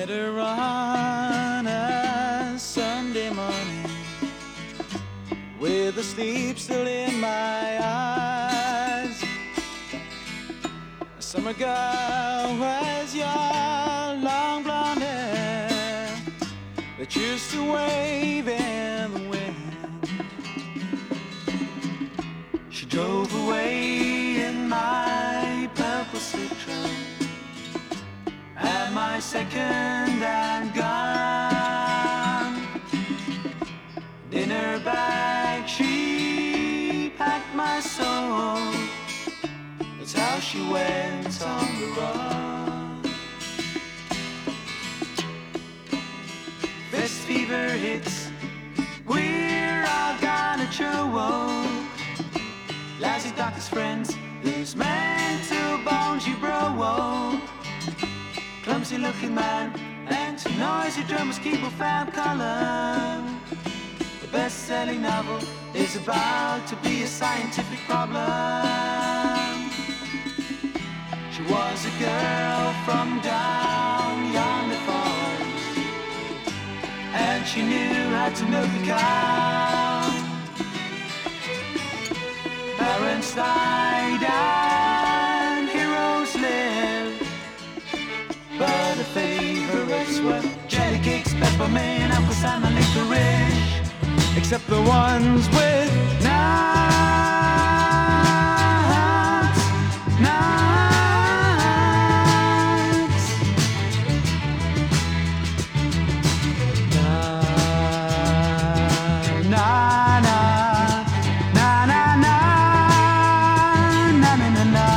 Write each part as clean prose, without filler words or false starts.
met her on a Sunday morning with the sleep still in my eyes. A summer girl was your long blonde hair that used to wave in the wind. She drove away in my purple Citroen, had my second hand gun. In her bag she packed my soul. That's how she went on the run. Fest fever hits, we're all gonna choke. Lassie doctor's friends, whose mental bones you broke. Clumsy looking man and two noisy drummers keep a fab column. The best-selling novel is about to be a scientific problem. She was a girl from down yonder forest, and she knew how to milk a cow. Parents died and heroes lived, but the favorites were jelly cakes, peppermint, apple cinnamon, licorice, except the ones with nuts, nuts, na na na na na na na na na na.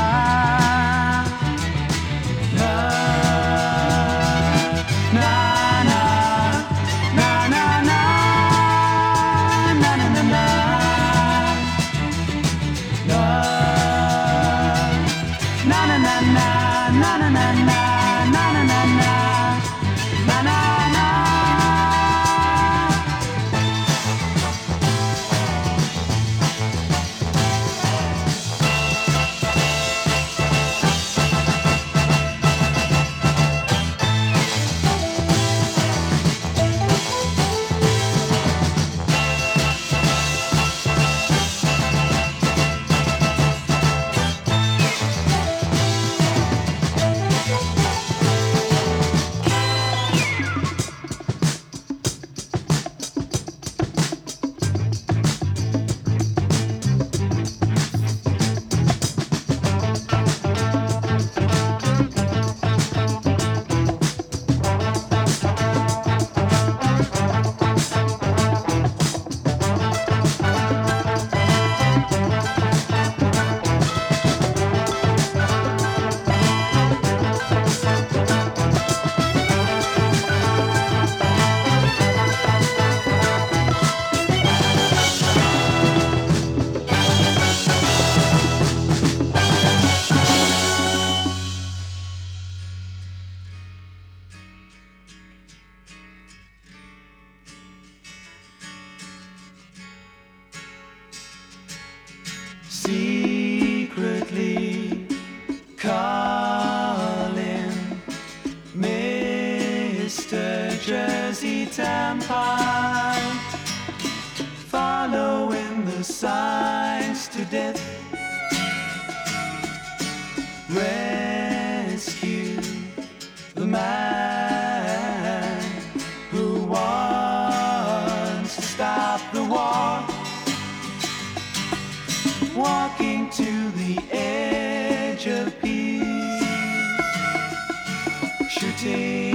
Secretly calling Mr. Jersey Tampon, following the signs to death. Rescue the man who wants to stop the war. Walking to the edge of peace, shooting